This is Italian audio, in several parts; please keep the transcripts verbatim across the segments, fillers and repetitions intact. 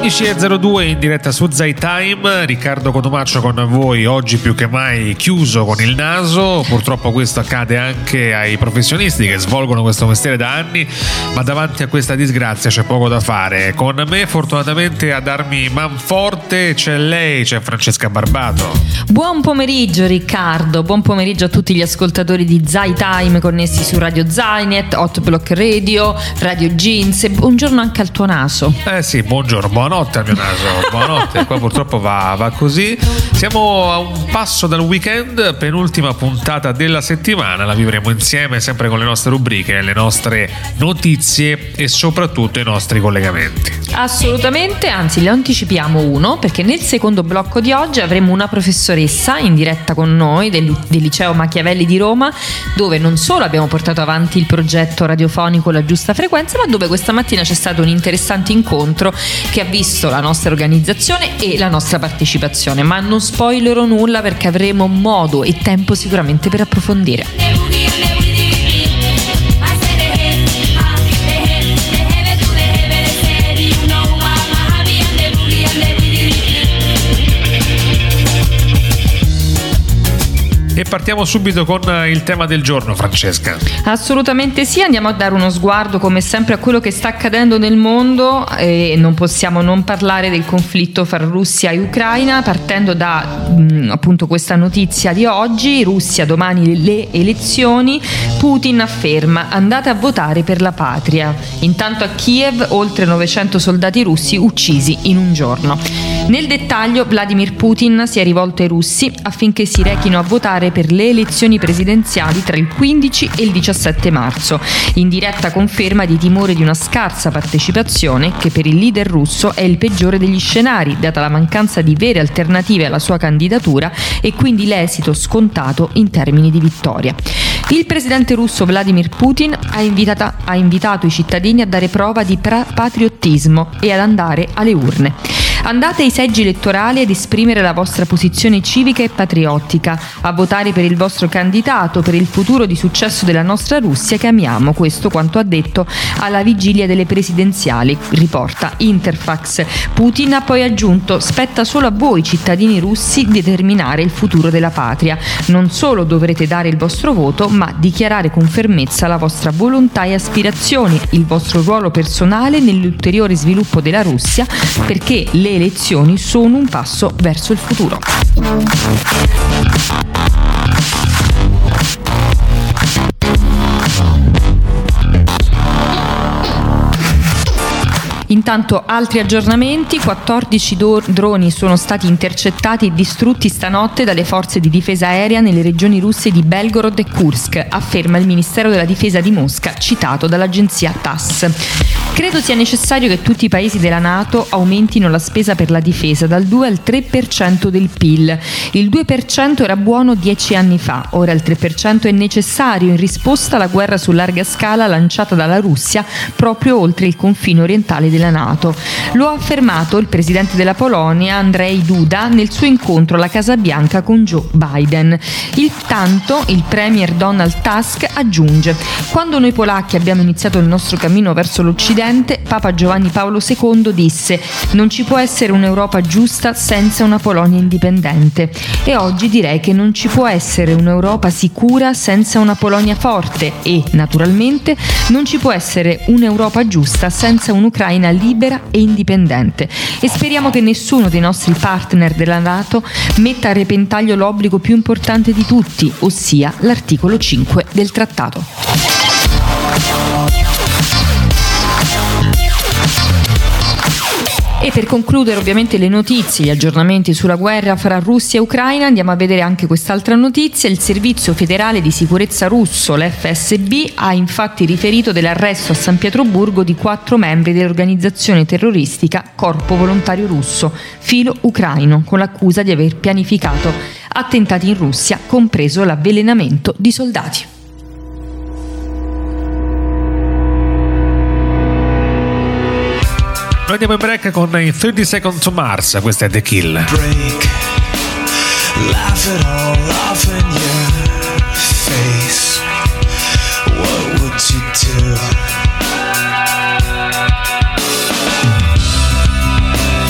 quindici e zero due in diretta su Zai Time, Riccardo Cotumaccio con voi, oggi più che mai chiuso con il naso. Purtroppo questo accade anche ai professionisti che svolgono questo mestiere da anni, ma davanti a questa disgrazia c'è poco da fare. Con me fortunatamente a darmi manforte c'è lei, c'è Francesca Barbato. Buon pomeriggio Riccardo, buon pomeriggio a tutti gli ascoltatori di Zai Time connessi su Radio Zainet, Hot Block Radio, Radio Jeans, e buongiorno anche al tuo naso. Eh sì, buongiorno, buonanotte al mio naso, buonanotte, qua purtroppo va, va così. Siamo a un passo dal weekend, penultima puntata della settimana, la vivremo insieme sempre con le nostre rubriche, le nostre notizie e soprattutto i nostri collegamenti. Assolutamente, anzi le anticipiamo uno, perché nel secondo blocco di oggi avremo una professoressa in diretta con noi del, del liceo Machiavelli di Roma, dove non solo abbiamo portato avanti il progetto radiofonico La Giusta Frequenza, ma dove questa mattina c'è stato un interessante incontro che ha visto la nostra organizzazione e la nostra partecipazione, ma non spoilerò nulla perché avremo modo e tempo sicuramente per approfondire. E partiamo subito con il tema del giorno, Francesca. Assolutamente sì, andiamo a dare uno sguardo come sempre a quello che sta accadendo nel mondo, e non possiamo non parlare del conflitto fra Russia e Ucraina, partendo da mh, appunto questa notizia di oggi. Russia, domani le elezioni, Putin afferma andate a votare per la patria. Intanto a Kiev oltre novecento soldati russi uccisi in un giorno. Nel dettaglio, Vladimir Putin si è rivolto ai russi affinché si rechino a votare per le elezioni presidenziali tra il quindici e il diciassette marzo, in diretta conferma di timore di una scarsa partecipazione che per il leader russo è il peggiore degli scenari, data la mancanza di vere alternative alla sua candidatura e quindi l'esito scontato in termini di vittoria. Il presidente russo Vladimir Putin ha, invitata, ha invitato i cittadini a dare prova di pra- patriottismo e ad andare alle urne. Andate ai seggi elettorali ad esprimere la vostra posizione civica e patriottica, a votare per il vostro candidato, per il futuro di successo della nostra Russia che amiamo. Questo quanto ha detto alla vigilia delle presidenziali, riporta Interfax. Putin ha poi aggiunto: spetta solo a voi cittadini russi determinare il futuro della patria. Non solo dovrete dare il vostro voto, ma dichiarare con fermezza la vostra volontà e aspirazioni, il vostro ruolo personale nell'ulteriore sviluppo della Russia, perché le elezioni sono un passo verso il futuro. Intanto altri aggiornamenti: quattordici do- droni sono stati intercettati e distrutti stanotte dalle forze di difesa aerea nelle regioni russe di Belgorod e Kursk, afferma il Ministero della Difesa di Mosca, citato dall'agenzia T A S S. Credo sia necessario che tutti i paesi della NATO aumentino la spesa per la difesa dal due al tre per cento del P I L. Il due per cento era buono dieci anni fa, ora il tre per cento è necessario in risposta alla guerra su larga scala lanciata dalla Russia proprio oltre il confine orientale della NATO. Lo ha affermato il presidente della Polonia, Andrzej Duda, nel suo incontro alla Casa Bianca con Joe Biden. Intanto il premier Donald Tusk aggiunge: quando noi polacchi abbiamo iniziato il nostro cammino verso l'Occidente, Papa Giovanni Paolo secondo disse: non ci può essere un'Europa giusta senza una Polonia indipendente. E oggi direi che non ci può essere un'Europa sicura senza una Polonia forte e, naturalmente, non ci può essere un'Europa giusta senza un'Ucraina libera e indipendente. E speriamo che nessuno dei nostri partner della NATO metta a repentaglio l'obbligo più importante di tutti, ossia l'articolo cinque del trattato. E per concludere ovviamente le notizie, gli aggiornamenti sulla guerra fra Russia e Ucraina, andiamo a vedere anche quest'altra notizia. Il Servizio Federale di Sicurezza russo, l'F S B, ha infatti riferito dell'arresto a San Pietroburgo di quattro membri dell'organizzazione terroristica Corpo Volontario Russo, filo ucraino, con l'accusa di aver pianificato attentati in Russia, compreso l'avvelenamento di soldati. Noi andiamo in break con i thirty Seconds to Mars, questa è The Kill. Break, laugh it all off in your face. What would you do?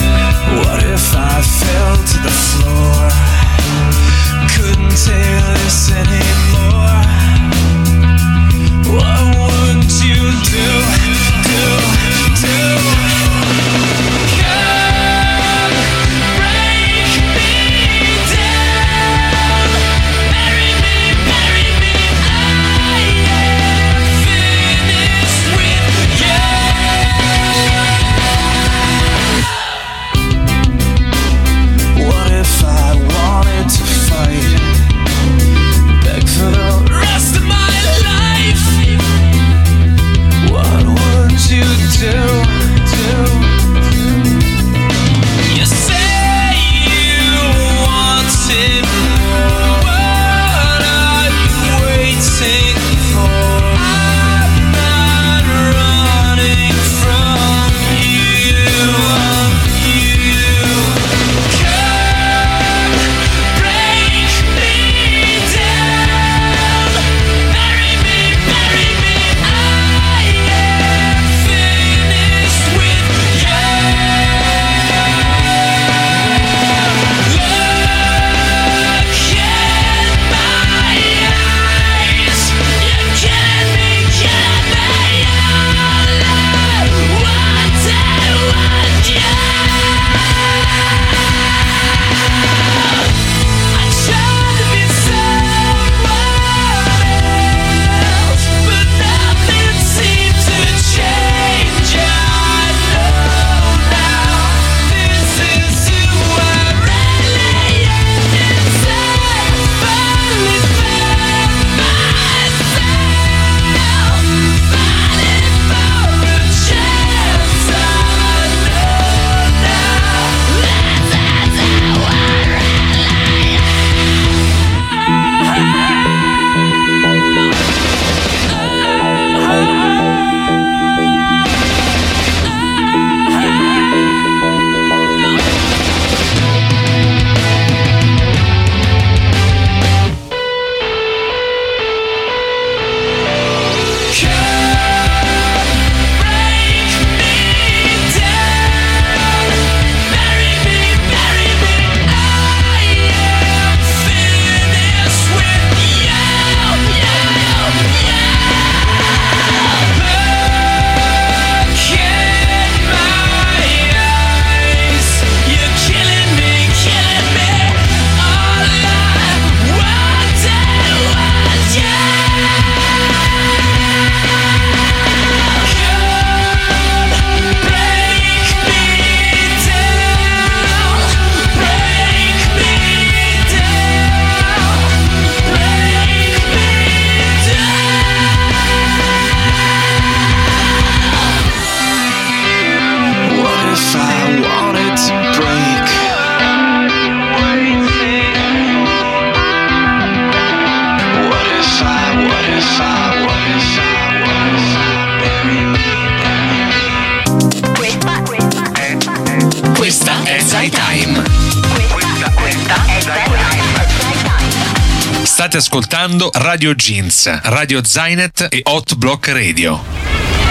State ascoltando Radio Jeans, Radio Zainet e Hot Block Radio.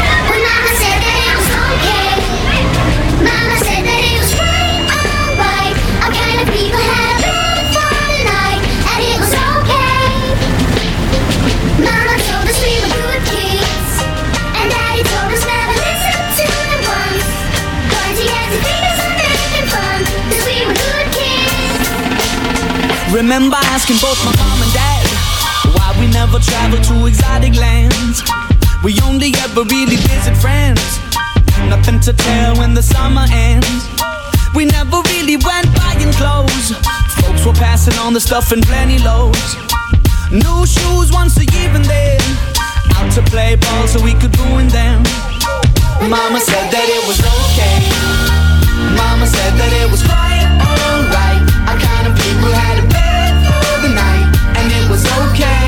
Remember asking both my mom and dad why we never traveled to exotic lands. We only ever really visit friends. Nothing to tell when the summer ends. We never really went buying clothes. Folks were passing on the stuff in plenty loads. New shoes once a year and then out to play ball so we could ruin them. Mama said that it was okay. Mama said that it was quite alright. Our kind of people had a bed for the night, and it was okay.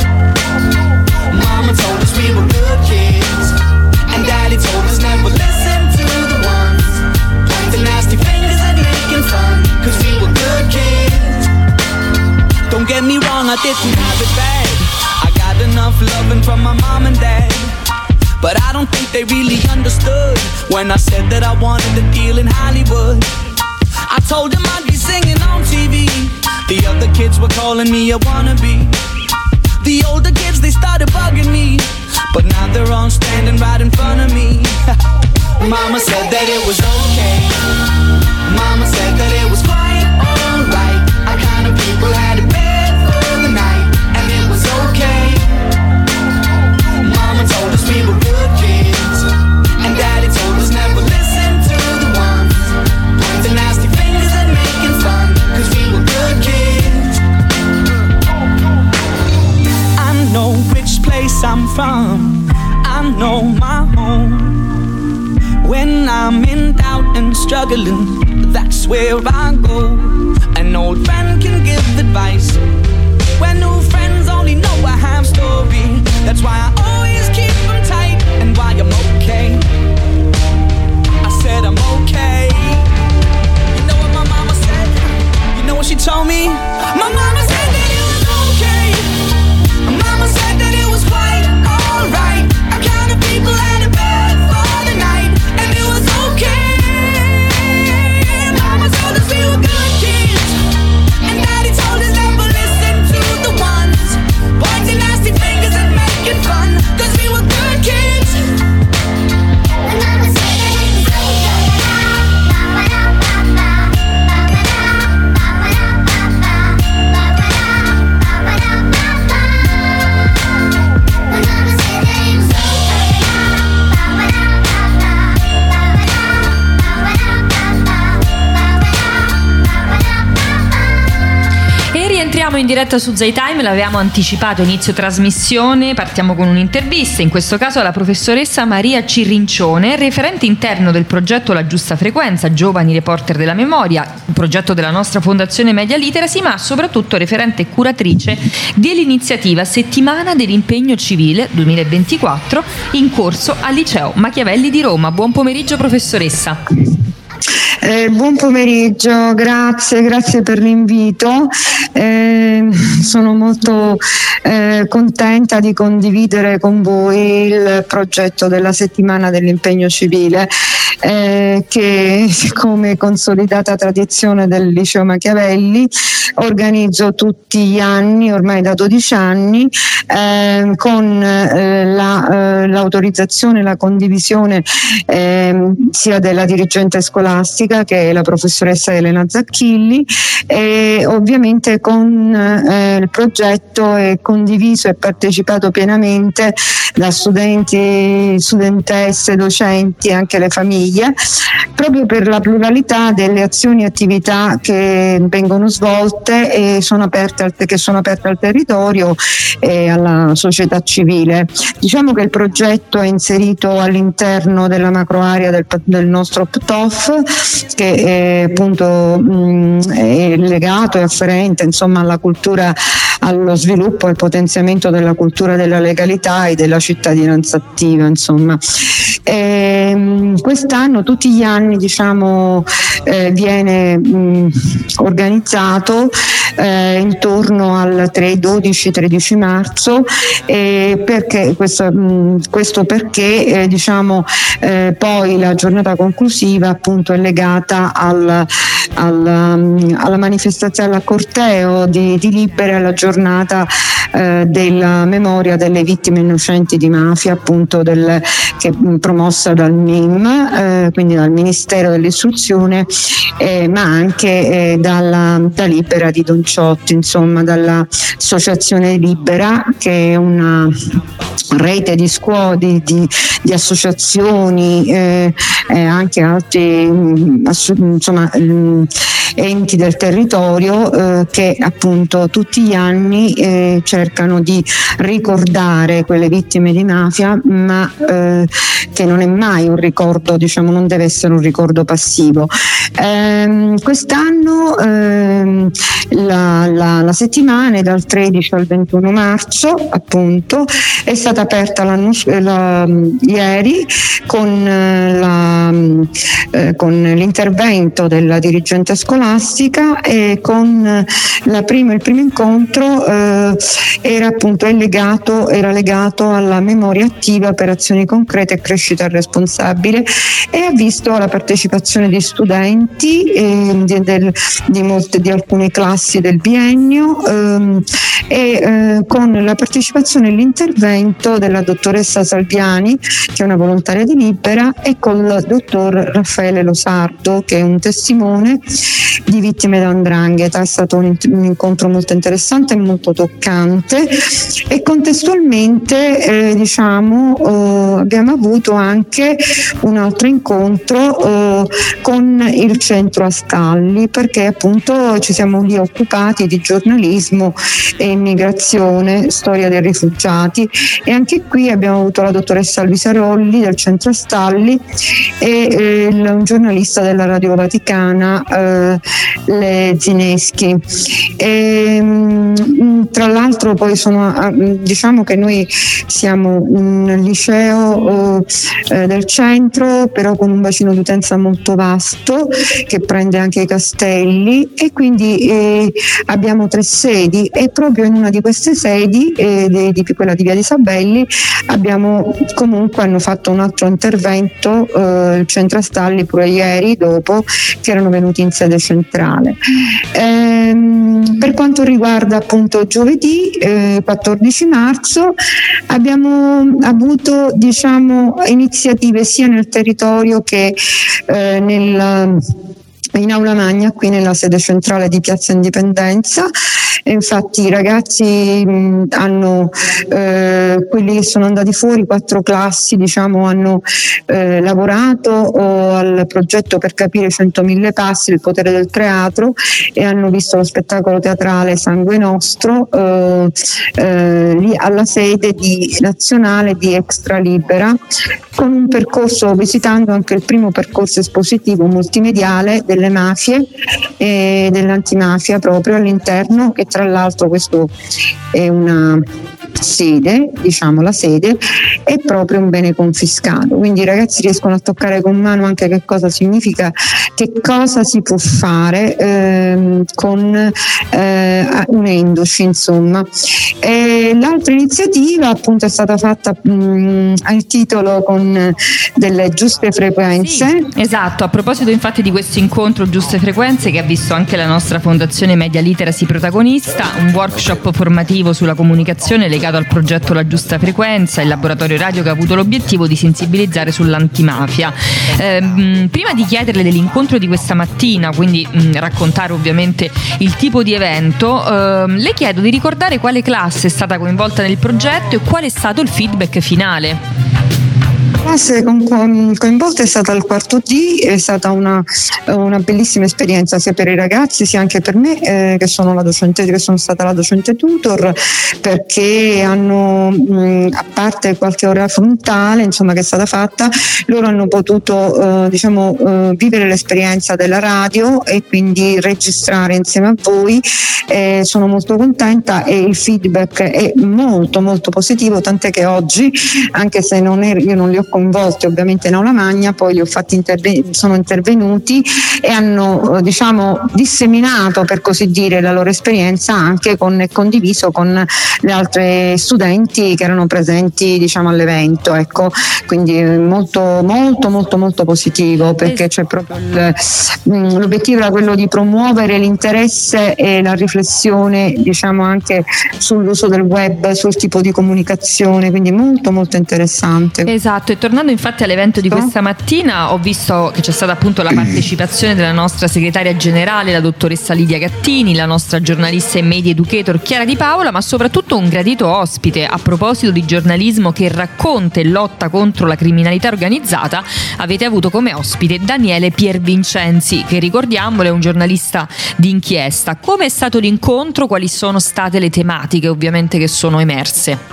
Mama told us we were good kids, and Daddy told us never listen to the ones pointing nasty fingers and making fun, cause we were good kids. Don't get me wrong, I didn't have it bad. I got enough loving from my mom and dad, but I don't think they really understood when I said that I wanted a deal in Hollywood. I told them I'd be singing on T V. The other kids were calling me a wannabe. The older kids, they started bugging me, but now they're all standing right in front of me. Mama said that it was okay. Mama said that it was quite alright. Our kind of people had a bed for the night, and it was okay. Mama told us we were good kids, and Daddy told us never listen to the ones pointing nasty fingers and making fun, cause we were good kids. I know which place I'm from, I know my home. When I'm in doubt and struggling, that's where I go. An old friend can give advice when new friends only know a half story. That's why I always keep them tight, and why I'm okay. I said I'm okay. You know what my mama said? You know what she told me? My mama said that it was okay. Mama said that it was quite alright. Our kind of people had a bed for the night, and it was okay. Mama told us we were good kids, and Daddy told us never listen to the ones pointing nasty fingers and making fun, cause we were good kids. And Mama said that it was Entriamo in diretta su Zaytime, l'avevamo anticipato inizio trasmissione, partiamo con un'intervista, in questo caso alla professoressa Maria Cirrincione, referente interno del progetto La Giusta Frequenza, Giovani Reporter della Memoria, un progetto della nostra Fondazione Media Literacy, ma soprattutto referente e curatrice dell'iniziativa Settimana dell'Impegno Civile duemilaventiquattro in corso al Liceo Machiavelli di Roma. Buon pomeriggio professoressa. Eh, buon pomeriggio, grazie, grazie per l'invito. Eh, sono molto eh, contenta di condividere con voi il progetto della Settimana dell'Impegno Civile, eh, che come consolidata tradizione del Liceo Machiavelli organizzo tutti gli anni, ormai da dodici anni, eh, con eh, la, eh, l'autorizzazione e la condivisione eh, sia della dirigente scolastica, che è la professoressa Elena Zacchilli, e ovviamente con eh, il progetto è condiviso e partecipato pienamente da studenti, studentesse, docenti e anche le famiglie, proprio per la pluralità delle azioni e attività che vengono svolte e sono aperte al, che sono aperte al territorio e alla società civile. Diciamo che il progetto è inserito all'interno della macroarea del, del nostro P T O F, che è appunto mh, è legato e afferente insomma alla cultura allo sviluppo e potenziamento della cultura della legalità e della cittadinanza attiva, insomma. E, quest'anno, tutti gli anni, diciamo, eh, viene mh, organizzato eh, intorno al tre, dodici, tredici marzo, eh, perché questo, mh, questo perché eh, diciamo eh, poi la giornata conclusiva appunto è legata al, al, alla manifestazione, al corteo di, di Libera, alla giornata eh, della memoria delle vittime innocenti di mafia, appunto del, che promossa dal M I M, eh, quindi dal Ministero dell'Istruzione, eh, ma anche eh, dalla, da Libera di Don Ciotti, insomma dall'Associazione Libera, che è una rete di scuole, di, di, di associazioni e eh, anche altri insomma enti del territorio eh, che appunto tutti gli anni eh, cercano di ricordare quelle vittime di mafia, ma eh, che non è mai un ricordo, diciamo, non deve essere un ricordo passivo. Eh, quest'anno eh, la, la, la settimana è dal tredici al ventuno marzo, appunto, è stata aperta l'anno, la, ieri con, la, eh, con l'intervento della dirigente scolastica e con la prima, il primo incontro eh, era appunto è legato, era legato alla memoria attiva per azioni concrete e crescita responsabile, e ha visto la partecipazione di studenti eh, di, del, di, molte, di alcune classi del biennio ehm, e eh, con la partecipazione e l'intervento della dottoressa Salviani, che è una volontaria di Libera, e con il dottor Raffaele Losardo, che è un testimone di vittime da 'ndrangheta. È stato un, un incontro molto interessante e molto toccante, e contestualmente eh, diciamo eh, abbiamo avuto anche un altro incontro eh, con il centro Astalli, perché appunto ci siamo lì occupati di giornalismo e immigrazione, storia dei rifugiati, e anche qui abbiamo avuto la dottoressa Luisa Rolli del centro Astalli e eh, un giornalista della Radio Vaticana, eh, Le Zineschi. E, mh, tra l'altro poi sono, diciamo che noi siamo un liceo eh, del centro, però con un bacino d'utenza molto vasto che prende anche i castelli, e quindi eh, abbiamo tre sedi, e proprio in una di queste sedi, eh, di, di quella di Via di Sabelli, abbiamo comunque hanno fatto un altro intervento eh, il centro Astalli pure ieri dopo, che erano venuti in sede centrale. Ehm, per quanto riguarda appunto giovedì eh, quattordici marzo, abbiamo avuto, diciamo, iniziative sia nel territorio che eh, nel in Aula Magna, qui nella sede centrale di Piazza Indipendenza. E infatti i ragazzi mh, hanno eh, quelli che sono andati fuori, quattro classi, diciamo, hanno eh, lavorato oh, al progetto per capire centomila passi, il potere del teatro, e hanno visto lo spettacolo teatrale Sangue Nostro eh, eh, lì alla sede di, nazionale di Extra Libera, con un percorso, visitando anche il primo percorso espositivo multimediale delle mafie e dell'antimafia proprio all'interno, che tra l'altro questo è una sede, diciamo la sede è proprio un bene confiscato, quindi i ragazzi riescono a toccare con mano anche che cosa significa, che cosa si può fare ehm, con eh, unendoci, insomma. E l'altra iniziativa appunto è stata fatta mh, al titolo con delle giuste frequenze. Sì, esatto, a proposito infatti di questo incontro Giuste Frequenze, che ha visto anche la nostra fondazione Media Literacy protagonista, un workshop formativo sulla comunicazione legato al progetto La Giusta Frequenza, il laboratorio radio che ha avuto l'obiettivo di sensibilizzare sull'antimafia. Eh, prima di chiederle dell'incontro di questa mattina, quindi mh, raccontare ovviamente il tipo di evento, eh, le chiedo di ricordare quale classe è stata coinvolta nel progetto e qual è stato il feedback finale. classe coinvolta è stata il quarto D, è stata una, una bellissima esperienza sia per i ragazzi sia anche per me eh, che sono la docente, che sono stata la docente tutor, perché hanno mh, a parte qualche ora frontale insomma che è stata fatta, loro hanno potuto eh, diciamo eh, vivere l'esperienza della radio e quindi registrare insieme a voi. Eh, sono molto contenta e il feedback è molto molto positivo, tant'è che oggi, anche se non è, io non li ho coinvolti ovviamente in aula magna, poi li ho fatti interven- sono intervenuti e hanno diciamo disseminato, per così dire, la loro esperienza anche con, condiviso con le altre studenti che erano presenti diciamo all'evento, ecco, quindi molto molto molto molto positivo, perché c'è proprio il, l'obiettivo era quello di promuovere l'interesse e la riflessione diciamo anche sull'uso del web, sul tipo di comunicazione, quindi molto molto interessante. Esatto, e tornando infatti all'evento di questa mattina, ho visto che c'è stata appunto la partecipazione della nostra segretaria generale, la dottoressa Lidia Gattini, la nostra giornalista e media educator Chiara Di Paola, ma soprattutto un gradito ospite. A proposito di giornalismo che racconta e lotta contro la criminalità organizzata, avete avuto come ospite Daniele Piervincenzi, che ricordiamolo è un giornalista d'inchiesta. Come è stato l'incontro? Quali sono state le tematiche ovviamente che sono emerse?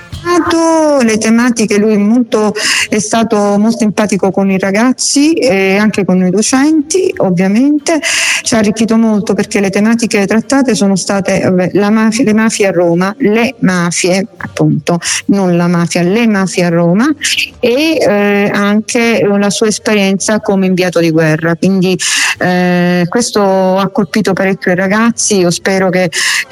Le tematiche, lui molto, è stato molto empatico con i ragazzi e anche con i docenti, ovviamente ci ha arricchito molto, perché le tematiche trattate sono state vabbè, la mafia, le mafie a Roma, le mafie appunto, non la mafia, le mafie a Roma, e eh, anche la sua esperienza come inviato di guerra, quindi eh, questo ha colpito parecchio i ragazzi. Io spero che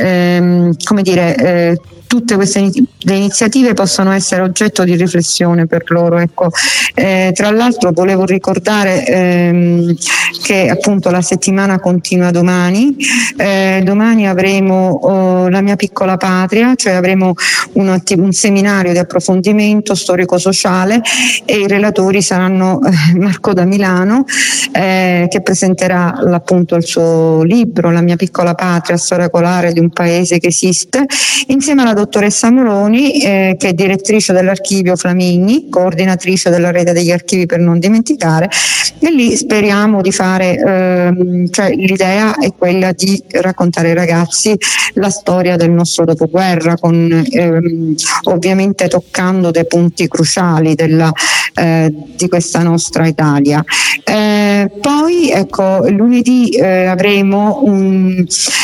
ehm, come dire eh, tutte queste in- le iniziative possano essere oggetto di riflessione per loro, ecco. Eh, tra l'altro volevo ricordare ehm, che appunto la settimana continua domani, eh, domani avremo oh, la mia piccola patria, cioè avremo un, attiv- un seminario di approfondimento storico-sociale e i relatori saranno eh, Marco da Milano eh, che presenterà appunto il suo libro La mia piccola patria, storia colare di un paese che esiste, insieme alla dottoressa Moroni eh, che è direttrice dell'archivio Flamigni, coordinatrice della rete degli archivi per non dimenticare, e lì speriamo di fare ehm, cioè l'idea è quella di raccontare ai ragazzi la storia del nostro dopoguerra, con ehm, ovviamente toccando dei punti cruciali della, eh, di questa nostra Italia. Eh, poi ecco, lunedì eh, avremo un,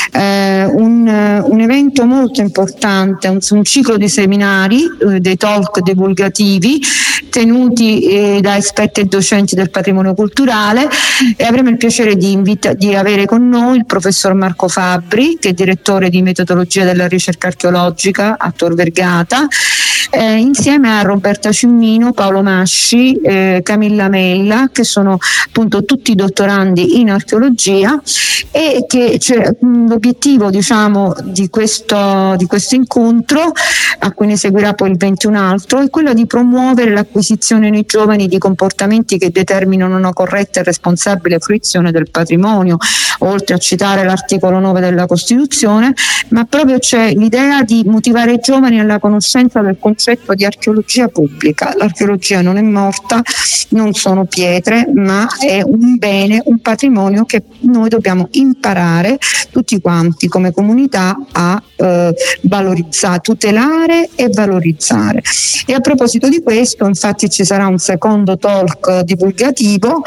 eh, un, un evento molto importante, un, un ciclo di seminari, eh, dei talk divulgativi tenuti eh, da esperti e docenti del patrimonio culturale, e avremo il piacere di, invita- di avere con noi il professor Marco Fabbri, che è direttore di metodologia della ricerca archeologica a Tor Vergata, eh, insieme a Roberta Cimmino, Paolo Masci, eh, Camilla Mella, che sono appunto tutti dottorandi in archeologia, e che cioè, l'obiettivo diciamo di questo, di questo incontro, a cui ne seguirà poi il ventuno altro, è quello di promuovere l'acquisizione nei giovani di comportamenti che determinano una corretta e responsabile fruizione del patrimonio, oltre a citare l'articolo nove della Costituzione, ma proprio c'è l'idea di motivare i giovani alla conoscenza del concetto di archeologia pubblica. L'archeologia non è morta, non sono pietre, ma è un bene, un patrimonio che noi dobbiamo imparare tutti quanti come comunità a eh, valorizzare, tutelare e valorizzare. E a proposito di questo, infatti, ci sarà un secondo talk divulgativo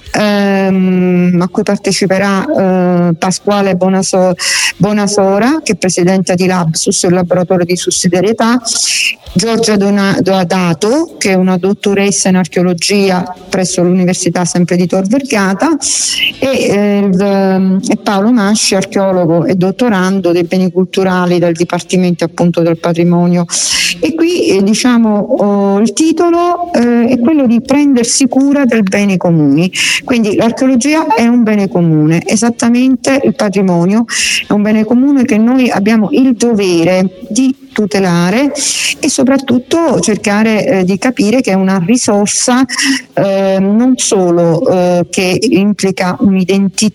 ehm, a cui parteciperà eh, Pasquale Bonaso- Bonasora, che è presidente di Labsus, il laboratorio di sussidiarietà, Giorgia Donato, che è una dottoressa in archeologia presso l'Università sempre di Tor Vergata, e, eh, e Paolo Masci, archeologo e dottorando dei beni culturali dal Dipartimento appunto del Patrimonio. E qui eh, diciamo oh, il titolo eh, è quello di prendersi cura del bene comuni, quindi l'archeologia è un bene comune, esattamente il patrimonio è un bene comune che noi abbiamo il dovere di tutelare e soprattutto cercare eh, di capire che è una risorsa eh, non solo eh, che implica un'identità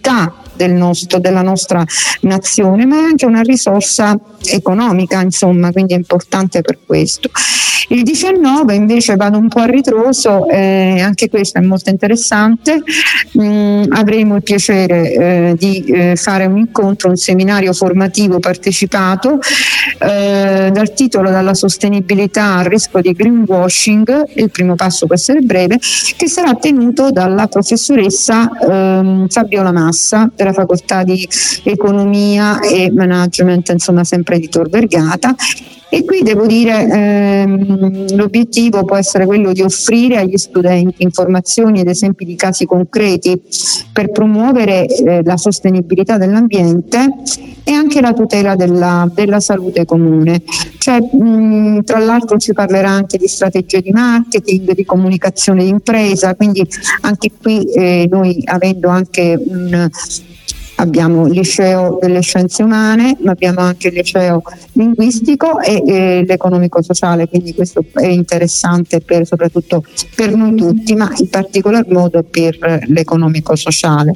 del nostro, della nostra nazione, ma è anche una risorsa economica, insomma, quindi è importante per questo. Il diciannove invece vado un po' a ritroso, eh, anche questo è molto interessante. Mm, avremo il piacere eh, di eh, fare un incontro, un seminario formativo partecipato eh, dal titolo Dalla sostenibilità al rischio di greenwashing, il primo passo può essere breve, che sarà tenuto dalla professoressa eh, Fabiola Massa della facoltà di economia e management, insomma sempre di Tor Vergata. E qui devo dire ehm, l'obiettivo può essere quello di offrire agli studenti informazioni ed esempi di casi concreti per promuovere eh, la sostenibilità dell'ambiente e anche la tutela della, della salute comune. Cioè, mh, tra l'altro si parlerà anche di strategie di marketing, di comunicazione d'impresa, quindi anche qui eh, noi avendo anche un abbiamo il liceo delle scienze umane, ma abbiamo anche il liceo linguistico e, e l'economico-sociale, quindi questo è interessante per, soprattutto per noi tutti, ma in particolar modo per l'economico-sociale.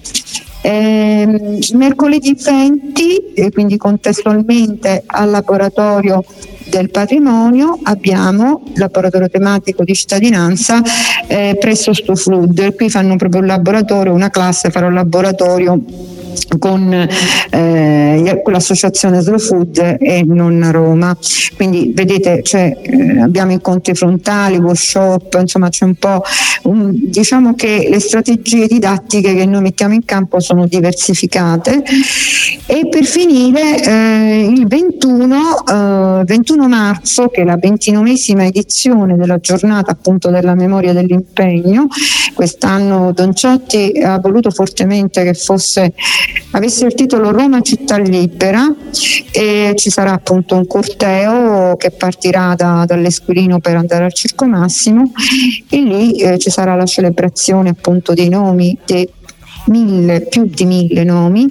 Eh, mercoledì venti, e quindi contestualmente al laboratorio del patrimonio, abbiamo il laboratorio tematico di cittadinanza eh, presso Stuflud. Qui fanno proprio un laboratorio, una classe farà un laboratorio con, eh, con l'associazione Slow Food e non a Roma, quindi vedete cioè, eh, abbiamo incontri frontali, workshop, insomma c'è un po' un, diciamo che le strategie didattiche che noi mettiamo in campo sono diversificate. E per finire eh, il ventuno, eh, ventuno marzo, che è la ventinovesima edizione della giornata appunto della memoria dell'impegno. Quest'anno Don Ciotti ha voluto fortemente che fosse avesse il titolo Roma città libera, e ci sarà appunto un corteo che partirà da, dall'Esquilino per andare al Circo Massimo, e lì eh, ci sarà la celebrazione appunto dei nomi dei mille, più di mille nomi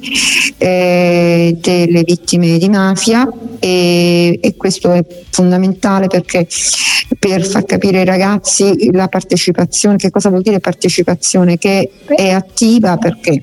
eh, delle vittime di mafia, e, e questo è fondamentale perché per far capire ai ragazzi la partecipazione, che cosa vuol dire partecipazione, che è attiva, perché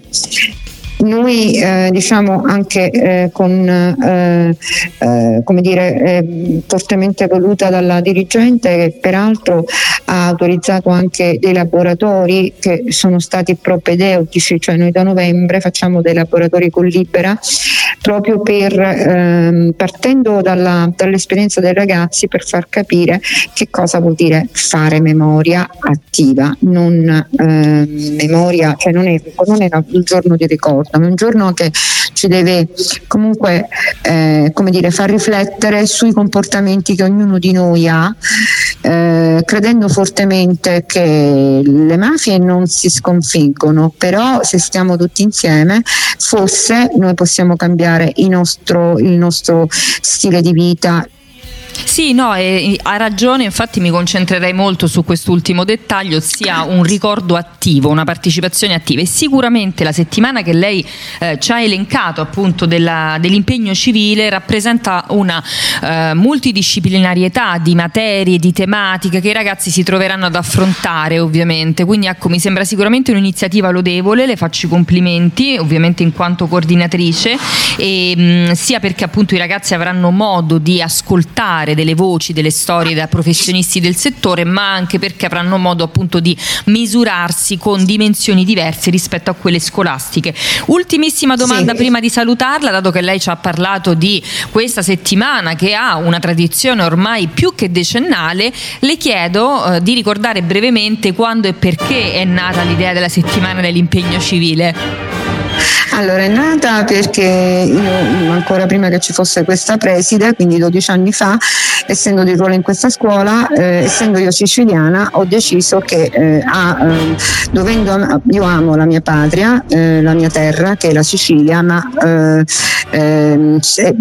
noi eh, diciamo anche eh, con eh, eh, come dire eh, fortemente voluta dalla dirigente, che peraltro ha autorizzato anche dei laboratori che sono stati propedeutici, cioè noi da novembre facciamo dei laboratori con Libera proprio per ehm, partendo dalla, dall'esperienza dei ragazzi, per far capire che cosa vuol dire fare memoria attiva, non eh, memoria, cioè non è, non è un giorno di ricordo, ma è un giorno che ci deve comunque eh, come dire far riflettere sui comportamenti che ognuno di noi ha, eh, credendo fortemente che le mafie non si sconfiggono, però se stiamo tutti insieme forse noi possiamo cambiare il nostro, il nostro stile di vita. Sì, no, eh, ha ragione, infatti mi concentrerei molto su quest'ultimo dettaglio, ossia un ricordo attivo, una partecipazione attiva, e sicuramente la settimana che lei eh, ci ha elencato appunto della, dell'impegno civile rappresenta una eh, multidisciplinarietà di materie, di tematiche che i ragazzi si troveranno ad affrontare ovviamente, quindi ecco, mi sembra sicuramente un'iniziativa lodevole, le faccio i complimenti ovviamente in quanto coordinatrice, e, mh, sia perché appunto i ragazzi avranno modo di ascoltare delle voci, delle storie da professionisti del settore, ma anche perché avranno modo appunto di misurarsi con dimensioni diverse rispetto a quelle scolastiche. Ultimissima domanda, sì, prima di salutarla, dato che lei ci ha parlato di questa settimana che ha una tradizione ormai più che decennale, le chiedo eh, di ricordare brevemente quando e perché è nata l'idea della settimana dell'impegno civile. Allora, è nata perché io, ancora prima che ci fosse questa preside, quindi dodici anni fa, essendo di ruolo in questa scuola, eh, essendo io siciliana, ho deciso che eh, a, eh, dovendo, io amo la mia patria, eh, la mia terra, che è la Sicilia, ma eh, eh, se,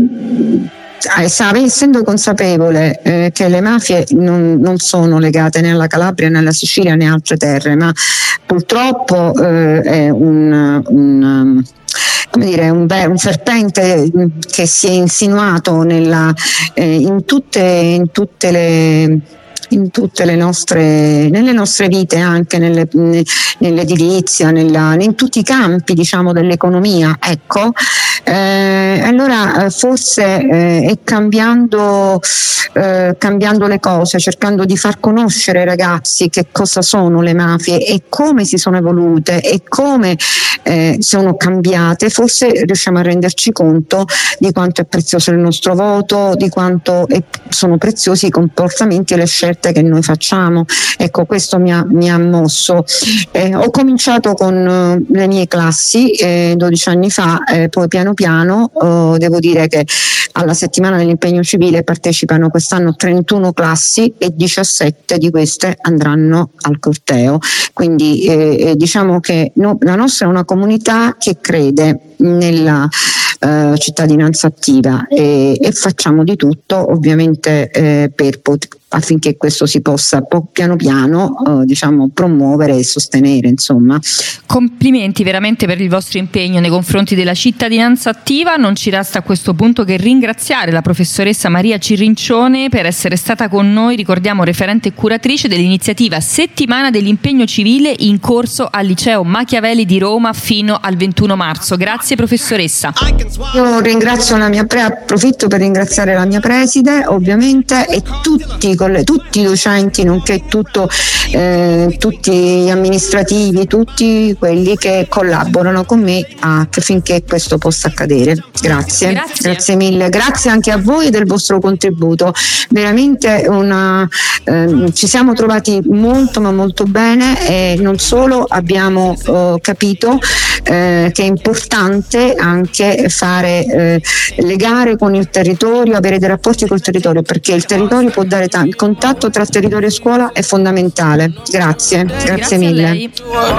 essendo consapevole eh, che le mafie non, non sono legate né alla Calabria né alla Sicilia né altre terre, ma purtroppo eh, è un, un come dire, un, un serpente che si è insinuato nella, eh, in tutte, in tutte le in tutte le nostre, nelle nostre vite, anche nelle, nell'edilizia, nella, in tutti i campi, diciamo, dell'economia, ecco. Eh, allora forse eh, è cambiando, eh, cambiando le cose, cercando di far conoscere ai ragazzi che cosa sono le mafie e come si sono evolute e come eh, sono cambiate, forse riusciamo a renderci conto di quanto è prezioso il nostro voto, di quanto è, sono preziosi i comportamenti e le scelte che noi facciamo. Ecco, questo mi ha, mi ha mosso. Eh, ho cominciato con uh, le mie classi eh, dodici anni fa, eh, poi piano piano uh, devo dire che alla settimana dell'impegno civile partecipano quest'anno trentuno classi e diciassette di queste andranno al corteo, quindi eh, diciamo che no, la nostra è una comunità che crede nella uh, cittadinanza attiva e, e facciamo di tutto ovviamente eh, per pot- affinché questo si possa po- piano piano uh, diciamo promuovere e sostenere, insomma. Complimenti veramente per il vostro impegno nei confronti della cittadinanza attiva. Non ci resta a questo punto che ringraziare la professoressa Maria Cirincione per essere stata con noi, ricordiamo referente e curatrice dell'iniziativa Settimana dell'impegno civile in corso al liceo Machiavelli di Roma fino al ventuno marzo. Grazie professoressa. Io ringrazio la mia pre- approfitto per ringraziare la mia preside ovviamente e tutti tutti i docenti, nonché tutto, eh, tutti gli amministrativi, tutti quelli che collaborano con me affinché questo possa accadere. Grazie. Grazie. Grazie mille, grazie anche a voi del vostro contributo. Veramente una, eh, ci siamo trovati molto ma molto bene e non solo abbiamo eh, capito eh, che è importante anche fare eh, legare con il territorio, avere dei rapporti col territorio, perché il territorio può dare tanto. Il contatto tra territorio e scuola è fondamentale. Grazie, grazie, grazie mille.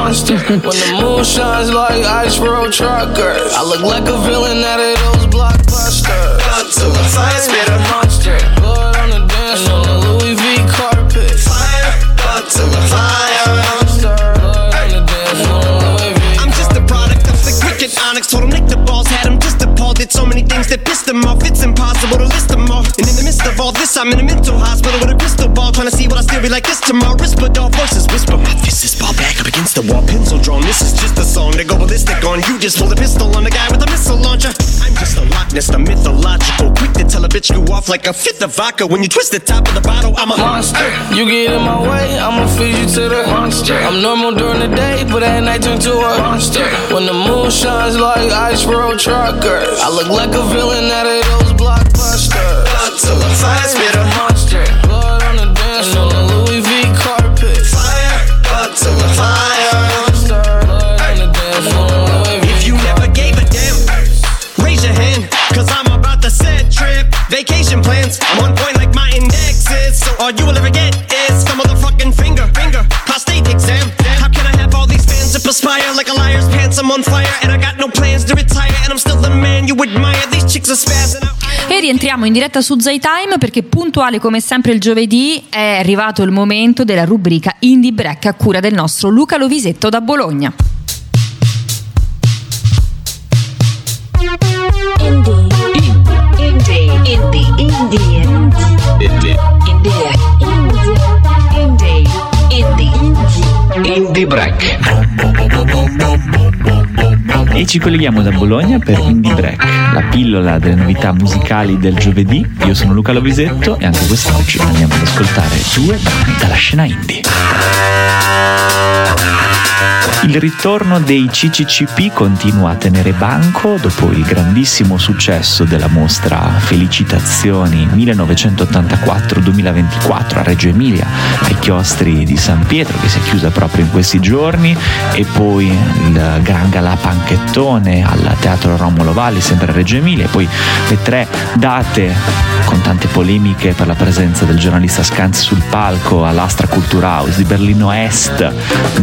Told him Nick the balls, had him just appalled. Did so many things that pissed him off. It's impossible to list them all. And in the midst of all this, I'm in a mental hospital with a crystal ball, trying to see what I still be like this tomorrow. Whisper, dog voices whisper. My fist is ball back up against the wall, pencil drawn. This is just a song to go ballistic on. You just pulled a pistol on the guy with a missile launcher. I'm just a Loch Ness, the mythological, quick to tell a bitch go off like a fifth of vodka. When you twist the top of the bottle, I'm a monster. You get in my way, I'ma feed you to the monster. I'm normal during the day, but at night turn to a monster. When the moon shines like ice road truckers, I look like a villain out of those blockbusters. Blood to the fire, spit a monster. Blood on the dance floor, on the Louis V carpet. Fire, blood to the fire. Blood on the dance floor. If you never gave a damn, raise your hand, cause I'm about to set trip. Vacation plans, I'm on point like my index is. So all you will ever get is some motherfucking finger, finger, prostate exam. How can I have all these fans that perspire like a liar's pants? I'm on fire and I got no plans to retire, and I'm still the man you admire. These chicks are spazzing out. E rientriamo in diretta su Zaytime perché puntuale come sempre il giovedì è arrivato il momento della rubrica Indie Break a cura del nostro Luca Lovisetto da Bologna. Indie, indie, indie, indie, indie, indie, indie, indie, indie break. E ci colleghiamo da Bologna per Indie Break, la pillola delle novità musicali del giovedì. Io sono Luca Lovisetto e anche quest'oggi andiamo ad ascoltare due brani dalla scena indie. Il ritorno dei C C C P continua a tenere banco dopo il grandissimo successo della mostra Felicitazioni millenovecentottantaquattro duemilaventiquattro a Reggio Emilia, ai chiostri di San Pietro, che si è chiusa proprio in questi giorni, e poi il Gran Galà Panchettone al Teatro Romolo Valli, sempre a Reggio Emilia, e poi le tre date con tante polemiche per la presenza del giornalista Scanzi sul palco all'Astra Kulturhaus di Berlino Est nei giorni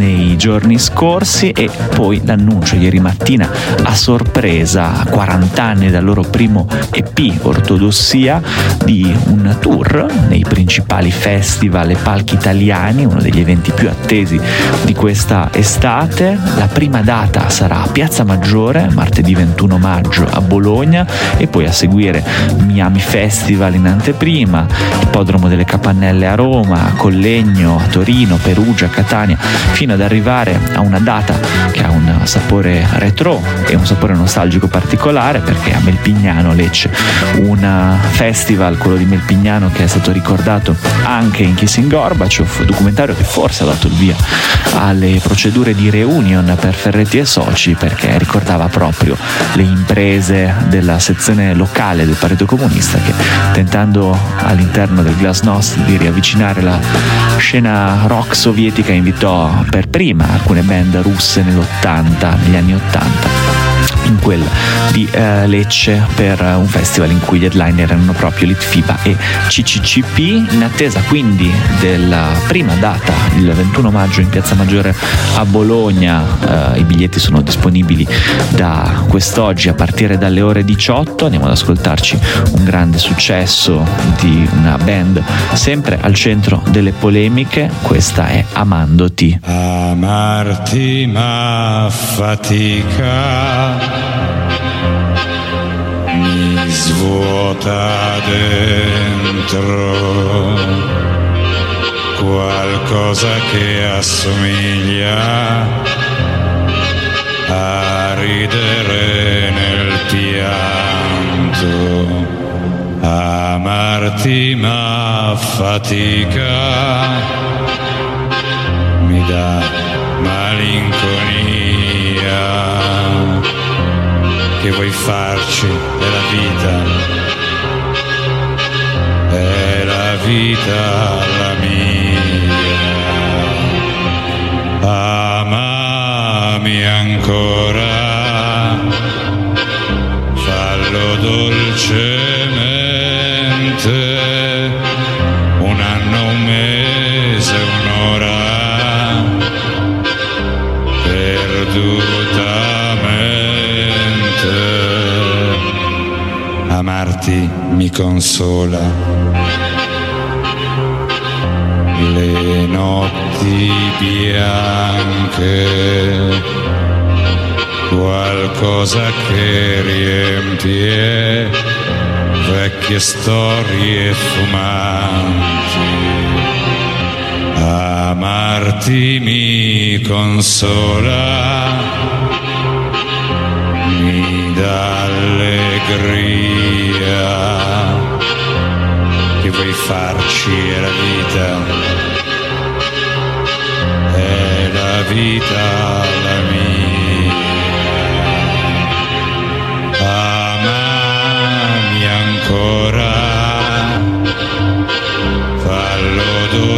giorni scorsi, e poi l'annuncio ieri mattina a sorpresa, a quaranta anni dal loro primo E P Ortodossia, di un tour nei principali festival e palchi italiani, uno degli eventi più attesi di questa estate. La prima data sarà a Piazza Maggiore, martedì ventuno maggio a Bologna, e poi a seguire Miami Festival in anteprima, Ippodromo delle Capannelle a Roma, Collegno a Torino, Perugia, Catania, fino ad arrivare a una data che ha un sapore retro e un sapore nostalgico particolare, perché a Melpignano Lecce, un festival, quello di Melpignano, che è stato ricordato anche in Kissing Gorbaciov, documentario che forse ha dato il via alle procedure di reunion per Ferretti e Soci, perché ricordava proprio le imprese della sezione locale del Partito Comunista, che tentando all'interno del Glasnost di riavvicinare la scena rock sovietica invitò per prima alcune band russe nell'ottanta, negli anni ottanta, in quella di eh, Lecce, per un festival in cui gli headliner erano proprio Litfiba e C C C P. In attesa quindi della prima data, il ventuno maggio in Piazza Maggiore a Bologna, eh, i biglietti sono disponibili da quest'oggi a partire dalle ore diciotto. Andiamo ad ascoltarci un grande successo di una band sempre al centro delle polemiche. Questa è Amandoti. Amarti ma fatica mi svuota dentro qualcosa che assomiglia a ridere nel pianto. Amarti ma fatica mi dà malinconia. Che vuoi farci? È la vita, è la vita la mia. Amami ancora, fallo dolcemente, un anno, un mese, un'ora, perdutamente. Amarti mi consola, le notti bianche, qualcosa che riempie vecchie storie fumanti. Amarti mi consola, mi dà allegria. Che vuoi farci? È la vita, è la vita la mia. Amami ancora, fallo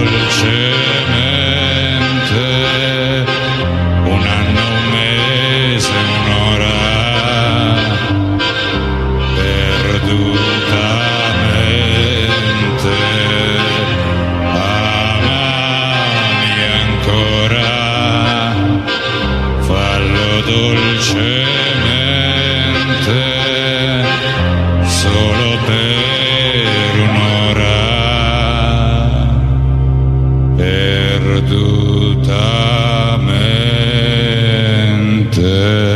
dolcemente, un anno, un mese, un'ora, perdutamente. Amami ancora, fallo dolcemente, solo per un'ora, perdutamente.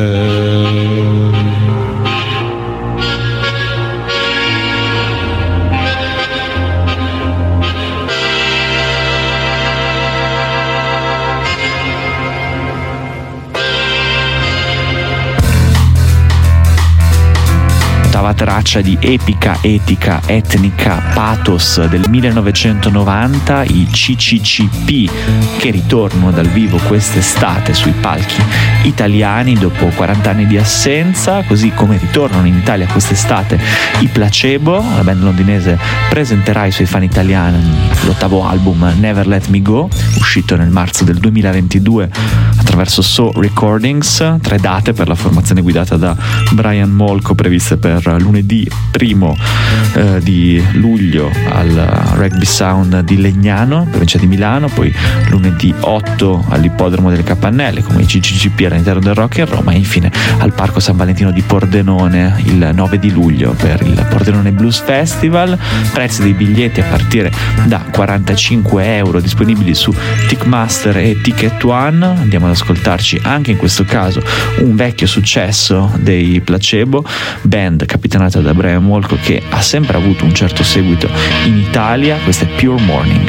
Traccia di epica, etica, etnica, pathos del millenovecentonovanta, i C C C P, che ritornano dal vivo quest'estate sui palchi italiani dopo quaranta anni di assenza, così come ritornano in Italia quest'estate i Placebo. La band londinese presenterà ai suoi fan italiani l'ottavo album Never Let Me Go, uscito nel marzo del duemilaventidue attraverso attraverso So Recordings, tre date per la formazione guidata da Brian Molko previste per lunedì primo eh, di luglio al Rugby Sound di Legnano, provincia di Milano, poi lunedì otto all'ippodromo delle Capannelle come i C C C P all'interno del Rock in Roma, e infine al Parco San Valentino di Pordenone il nove di luglio per il Pordenone Blues Festival. Prezzi dei biglietti a partire da quarantacinque euro, disponibili su Ticketmaster e Ticket One. Andiamo ad ascoltarci anche in questo caso un vecchio successo dei Placebo, band capitanata da Brian Molko che ha sempre avuto un certo seguito in Italia. Questa è Pure Morning.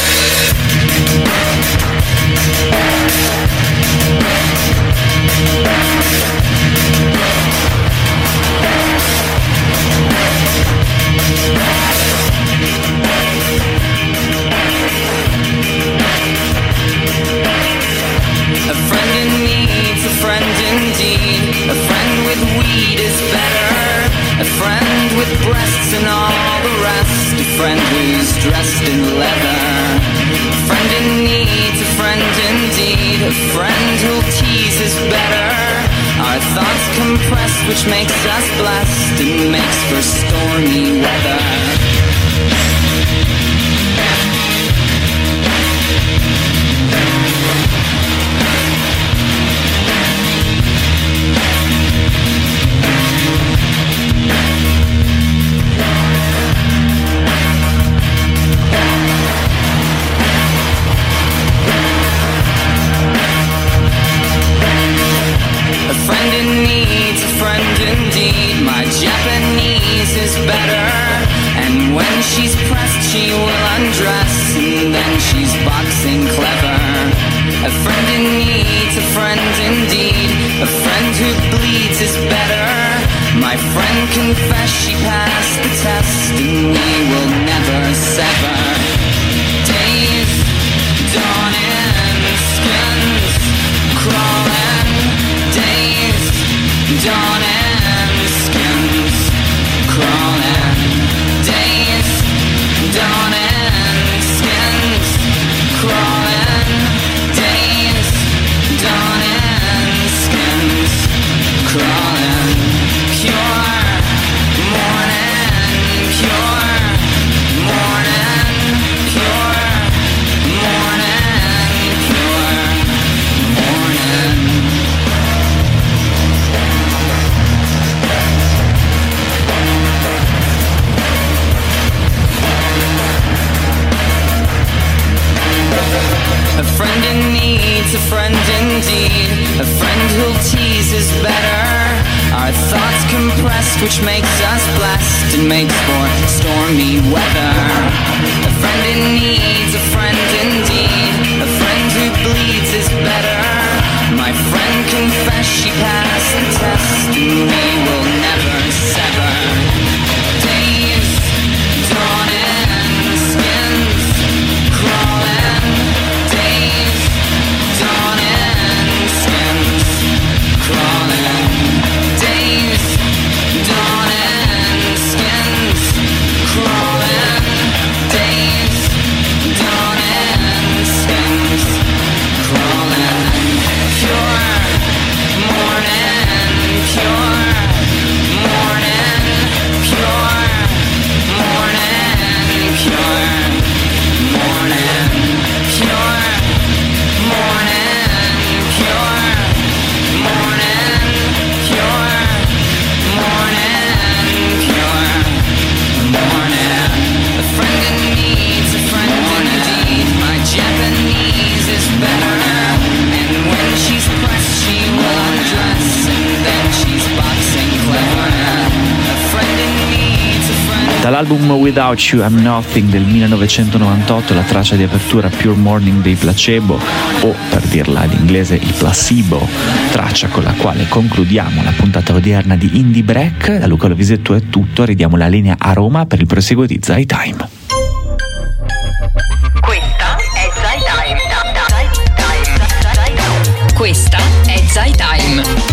Breasts and all the rest, a friend who's dressed in leather. A friend in need, a friend indeed, a friend who'll tease is better. Our thoughts compressed, which makes us blessed and makes for stormy weather. She's pressed, she will undress, and then she's boxing clever. A friend in need, a friend indeed, a friend who bleeds is better. My friend confessed she passed the test, and we will never sever. Days dawning, skins crawling. Days dawning, skins crawling. Dawn and skins crawling, days, dawn and skins crawling, pure morning, pure morning, pure morning, pure morning. A friend in need, a friend indeed, a friend who'll tease is better. Our thoughts compressed, which makes us blessed and makes for stormy weather. A friend in need, a friend indeed, a friend who bleeds is better. My friend confessed she passed the test, and we will never sever. Days dawning, skins crawling. Days dawning, skins crawling. Days dawning, skins crawling. Days dawning, skins crawling. Pure morning, pure morning, pure morning, pure morning, pure morning, pure morning, pure morning, pure morning. A friend in need, a friend indeed. My Japanese is better, and when she's pressed, she will undress, and then she's boxing clever. A friend in need, a friend. Dall'album Without You I'm Nothing del millenovecentonovantotto, la traccia di apertura Pure Morning dei Placebo, o per dirla in inglese il Placebo, traccia con la quale concludiamo la puntata odierna di Indie Break. Da Luca Lovisetto è tutto, ridiamo la linea a Roma per il proseguo di Zai Time. Questa è Zai Time. Zai Time. Questa è Zai Time.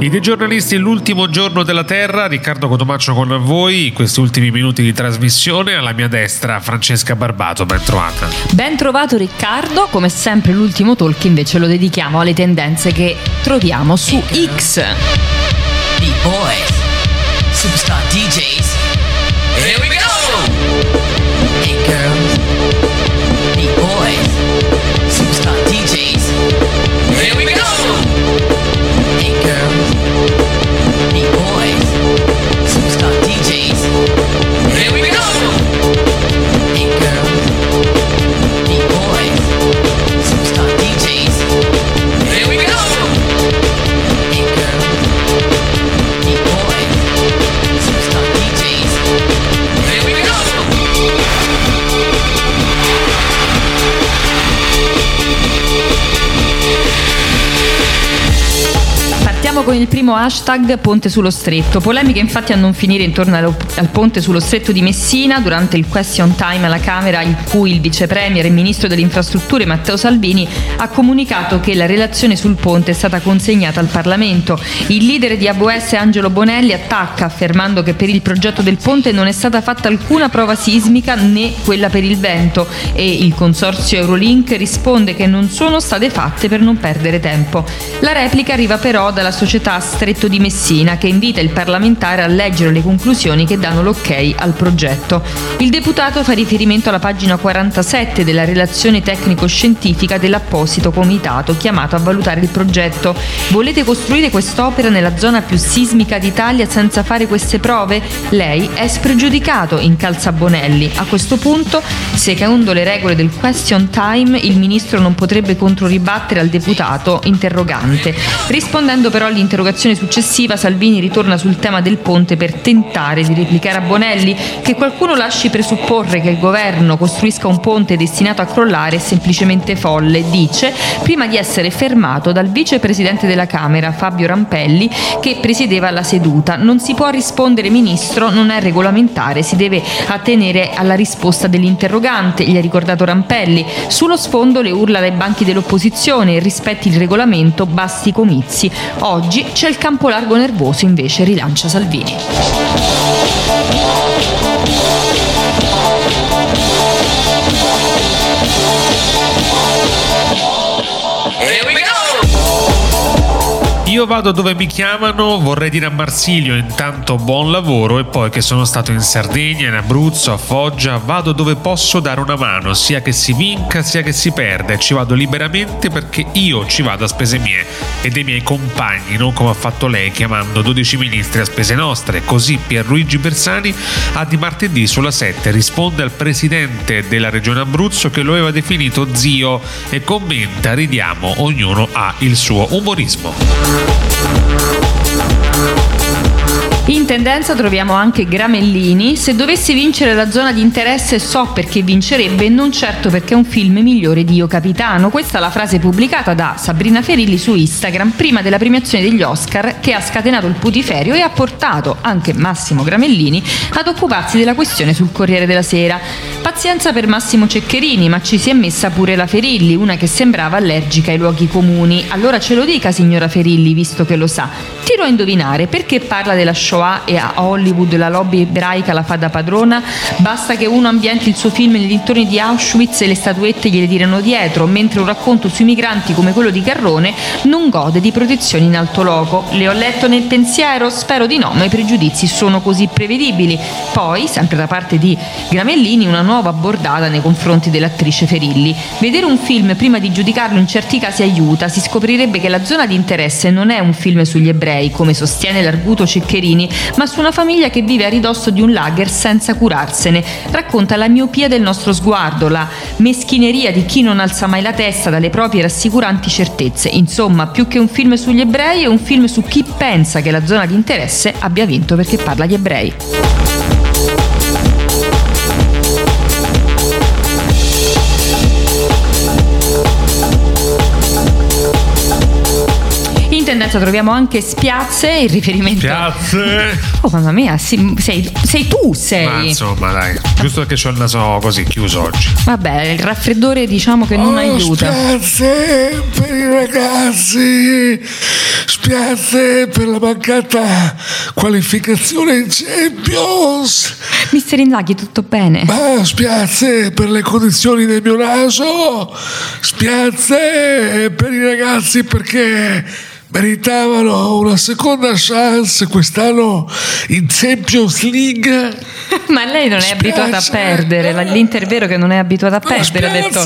I dei giornalisti, l'ultimo giorno della Terra, Riccardo Cotomaccio con voi in questi ultimi minuti di trasmissione. Alla mia destra Francesca Barbato, ben trovata. Ben trovato Riccardo, come sempre l'ultimo talk invece lo dedichiamo alle tendenze che troviamo su X. Beat Boys, Superstar D Js, here we go! Hey girls, Beat Boys, Superstar D Js, here we go! Hey girls, Beat Boys, Superstar D Js, here we go! Hey girls, Beat Boys, Superstar D Js, here we go! Hey girls, Beat Boys, Superstar D Js, here we go! Partiamo con il primo hashtag Ponte sullo Stretto. Polemiche infatti a non finire intorno al, al ponte sullo Stretto di Messina durante il question time alla Camera, in cui il vice premier e ministro delle infrastrutture Matteo Salvini ha comunicato che la relazione sul ponte è stata consegnata al Parlamento. Il leader di A V O S Angelo Bonelli attacca affermando che per il progetto del ponte non è stata fatta alcuna prova sismica né quella per il vento, e il consorzio Eurolink risponde che non sono state fatte per non perdere tempo. La replica arriva però dalla società Stretto di Messina, che invita il parlamentare a leggere le conclusioni che danno l'ok al progetto. Il deputato fa riferimento alla pagina quarantasette della relazione tecnico-scientifica dell'apposito comitato chiamato a valutare il progetto. Volete costruire quest'opera nella zona più sismica d'Italia senza fare queste prove? Lei è spregiudicato, incalza Bonelli. A questo punto, secondo le regole del question time, il ministro non potrebbe controribattere al deputato interrogante. Rispondendo però all'interrogazione successiva, Salvini ritorna sul tema del ponte per tentare di replicare a Bonelli che qualcuno lasci presupporre che il governo costruisca un ponte destinato a crollare è semplicemente folle, dice, prima di essere fermato dal vicepresidente della Camera Fabio Rampelli, che presiedeva la seduta. Non si può rispondere ministro, non è regolamentare, si deve attenere alla risposta dell'interrogante, gli ha ricordato Rampelli. Sullo sfondo le urla dai banchi dell'opposizione: rispetti il regolamento, basti comizi. Oggi c'è il campo largo nervoso, invece, rilancia Salvini. Here we go! Io vado dove mi chiamano, vorrei dire a Marsilio intanto buon lavoro, e poi che sono stato in Sardegna, in Abruzzo, a Foggia, vado dove posso dare una mano, sia che si vinca sia che si perda, e ci vado liberamente perché io ci vado a spese mie e dei miei compagni, non come ha fatto lei chiamando dodici ministri a spese nostre. Così Pierluigi Bersani a di martedì sulla sette risponde al presidente della regione Abruzzo che lo aveva definito zio e commenta: ridiamo, ognuno ha il suo umorismo. In tendenza troviamo anche Gramellini. Se dovesse vincere la zona di interesse so perché vincerebbe, non certo perché è un film migliore di Io Capitano. Questa è la frase pubblicata da Sabrina Ferilli su Instagram prima della premiazione degli Oscar, che ha scatenato il putiferio e ha portato anche Massimo Gramellini ad occuparsi della questione sul Corriere della Sera. Pazienza per Massimo Ceccherini, ma ci si è messa pure la Ferilli, una che sembrava allergica ai luoghi comuni. Allora ce lo dica, signora Ferilli, visto che lo sa. Tiro a indovinare: perché parla della Shoah e a Hollywood la lobby ebraica la fa da padrona? Basta che uno ambienti il suo film nei dintorni di Auschwitz e le statuette gliele tirano dietro, mentre un racconto sui migranti come quello di Garrone non gode di protezione in alto loco. Le ho letto nel pensiero? Spero di no, ma i pregiudizi sono così prevedibili. Poi, sempre da parte di Gramellini, una nuova bordata nei confronti dell'attrice Ferilli. Vedere un film prima di giudicarlo in certi casi aiuta. Si scoprirebbe che La zona di interesse non è un film sugli ebrei, come sostiene l'arguto Ceccherini, ma su una famiglia che vive a ridosso di un lager senza curarsene. Racconta la miopia del nostro sguardo, la meschineria di chi non alza mai la testa dalle proprie rassicuranti certezze. Insomma, più che un film sugli ebrei, è un film su chi pensa che La zona di interesse abbia vinto perché parla di ebrei. precedenza troviamo anche Spiazze, il riferimento. Spiazze! Oh mamma mia, sì, sei, sei tu, sei. Ma insomma, dai, giusto perché c'ho il naso così chiuso oggi. Vabbè, il raffreddore diciamo che non oh, aiuta. Spiazze per i ragazzi, spiazze per la mancata qualificazione in Champions. Mister Inzaghi, tutto bene? Ma spiazze per le condizioni del mio naso, spiazze per i ragazzi perché meritavano una seconda chance quest'anno in Champions League. Ma lei non è Spiazze. abituata a perdere, l'Inter è vero che non è abituata a perdere, ha detto.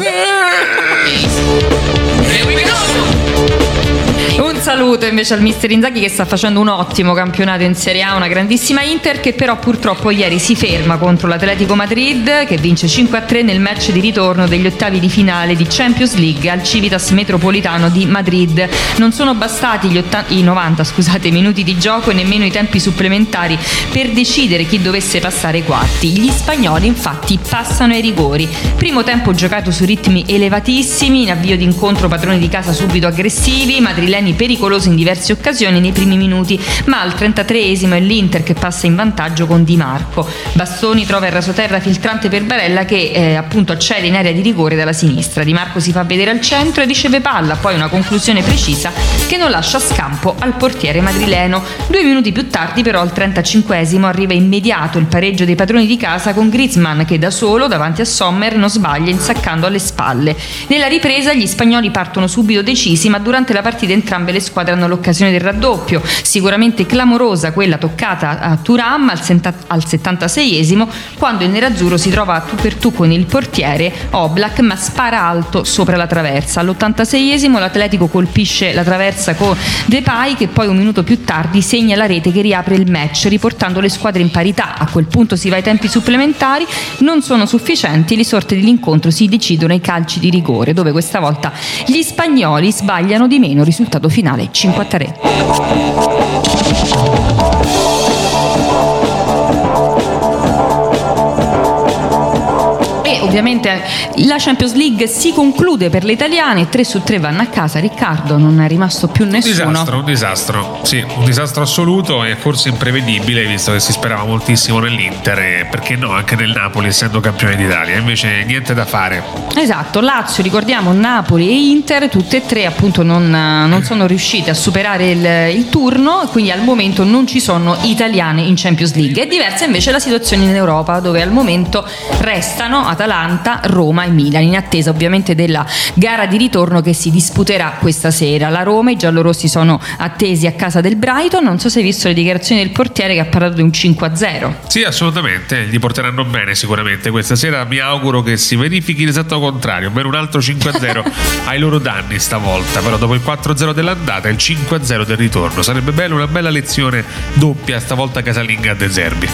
Un saluto invece al mister Inzaghi che sta facendo un ottimo campionato in Serie A, una grandissima Inter che però purtroppo ieri si ferma contro l'Atletico Madrid che vince cinque a tre nel match di ritorno degli ottavi di finale di Champions League al Civitas Metropolitano di Madrid. Non sono bastati gli otta- i novanta scusate, minuti di gioco e nemmeno i tempi supplementari per decidere chi dovesse passare ai quarti. Gli spagnoli infatti passano ai rigori. Primo tempo giocato su ritmi elevatissimi, in avvio d'incontro padroni di casa subito aggressivi, madrileni pericolosi in diverse occasioni nei primi minuti, ma al trentatreesimo è l'Inter che passa in vantaggio con Di Marco. Bastoni trova il rasoterra filtrante per Barella che eh, appunto accede in area di rigore dalla sinistra. Di Marco si fa vedere al centro e riceve palla, poi una conclusione precisa che non lascia scampo al portiere madrileno. Due minuti più tardi però al trentacinquesimo arriva immediato il pareggio dei padroni di casa con Griezmann che da solo davanti a Sommer non sbaglia insaccando alle spalle. Nella ripresa gli spagnoli partono subito decisi, ma durante la partita entrambe le squadre hanno l'occasione del raddoppio, sicuramente clamorosa quella toccata a Thuram al, senta- al settantaseiesimo quando il nerazzurro si trova a tu per tu con il portiere Oblak ma spara alto sopra la traversa. All'ottantaseiesimo l'Atletico colpisce la traversa con Depay che poi un minuto più tardi segna la rete che riapre il match riportando le squadre in parità. A quel punto si va ai tempi supplementari, non sono sufficienti, le sorti dell'incontro si decidono ai calci di rigore dove questa volta gli spagnoli sbagliano di meno, risultato finale cinque a tre. E ovviamente la Champions League si conclude per le italiane, tre su tre vanno a casa. Riccardo, non è rimasto più nessuno. Un disastro, un disastro, sì, un disastro assoluto e forse imprevedibile visto che si sperava moltissimo nell'Inter e perché no anche nel Napoli essendo campione d'Italia, invece niente da fare. Esatto, Lazio, ricordiamo, Napoli e Inter, tutte e tre appunto non, non sono riuscite a superare il, il turno, quindi al momento non ci sono italiane in Champions League. È diversa invece la situazione in Europa dove al momento restano Atalanta, Roma e Milan, in attesa ovviamente della gara di ritorno che si disputerà questa sera. La Roma e i giallorossi sono attesi a casa del Brighton. Non so se hai visto le dichiarazioni del portiere che ha parlato di un cinque a zero. Sì, assolutamente, gli porteranno bene sicuramente questa sera. Mi auguro che si verifichi l'esatto contrario, ovvero un altro cinque a zero ai loro danni stavolta, però dopo il quattro a zero dell'andata il cinque a zero del ritorno sarebbe bello, una bella lezione doppia stavolta casalinga a De Zerbi.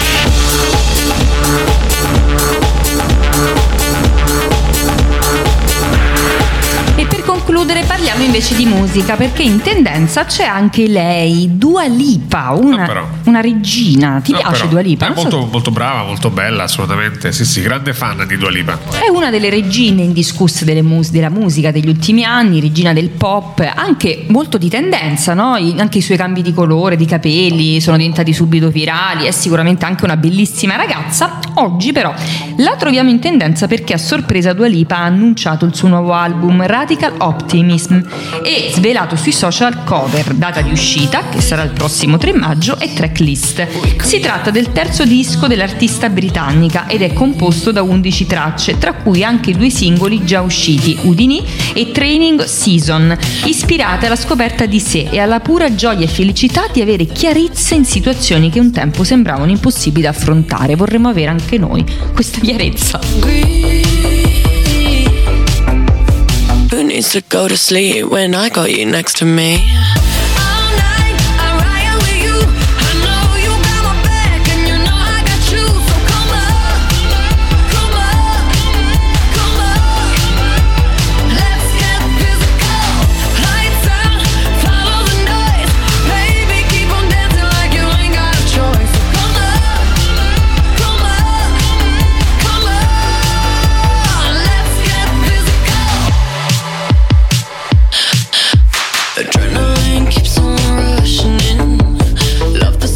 E per concludere parliamo invece di musica, perché in tendenza c'è anche lei, Dua Lipa, una, no, una regina. Ti no, piace però, Dua Lipa? È Non molto, so. molto brava, molto bella, assolutamente. Sì, sì, grande fan di Dua Lipa. È una delle regine indiscusse delle mus- della musica degli ultimi anni, regina del pop, anche molto di tendenza, no? I- anche i suoi cambi di colore, di capelli sono diventati subito virali, è sicuramente anche una bellissima ragazza. Oggi però la troviamo in tendenza perché a sorpresa Dua Lipa ha annunciato il suo nuovo album Radical Optimism e svelato sui social cover, data di uscita che sarà il prossimo tre maggio e tracklist. Si tratta del terzo disco dell'artista britannica ed è composto da undici tracce, tra cui anche due singoli già usciti, Houdini e Training Season, ispirate alla scoperta di sé e alla pura gioia e felicità di avere chiarezza in situazioni che un tempo sembravano impossibili da affrontare. Vorremmo avere anche noi questa chiarezza. Who needs to go to sleep when I got you next to me? Adrenaline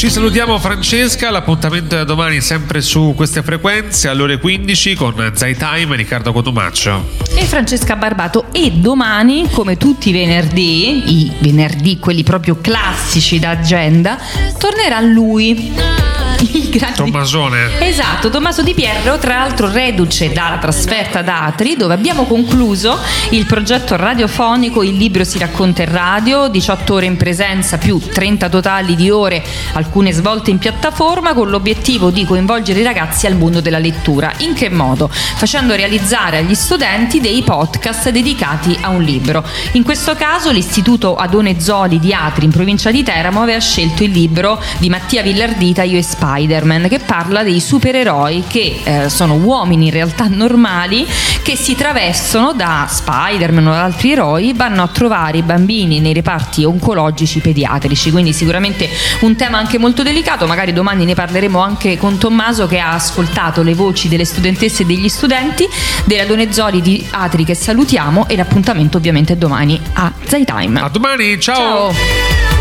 Ci salutiamo Francesca, l'appuntamento è domani sempre su queste frequenze alle ore quindici con Zai Time e Riccardo Cotumaccio e Francesca Barbato, e domani, come tutti i venerdì, i venerdì quelli proprio classici d'agenda, tornerà lui, il grande Tommasone. Esatto, Tommaso Di Pierro, tra l'altro reduce dalla trasferta ad Atri, dove abbiamo concluso il progetto radiofonico Il libro si racconta in radio, diciotto ore in presenza più trenta totali di ore, alcune svolte in piattaforma, con l'obiettivo di coinvolgere i ragazzi al mondo della lettura. In che modo? Facendo realizzare agli studenti dei podcast dedicati a un libro. In questo caso l'Istituto Adone Zoli di Atri, in provincia di Teramo, aveva scelto il libro di Mattia Villardita, Io e Spider-Man, che parla dei supereroi che eh, sono uomini in realtà normali che si travestono da Spider-Man o da altri eroi, vanno a trovare i bambini nei reparti oncologici pediatrici, quindi sicuramente un tema anche molto delicato. Magari domani ne parleremo anche con Tommaso, che ha ascoltato le voci delle studentesse e degli studenti della Donezoli di Atri, che salutiamo, e l'appuntamento ovviamente è domani a Zai Time. A domani, ciao, ciao.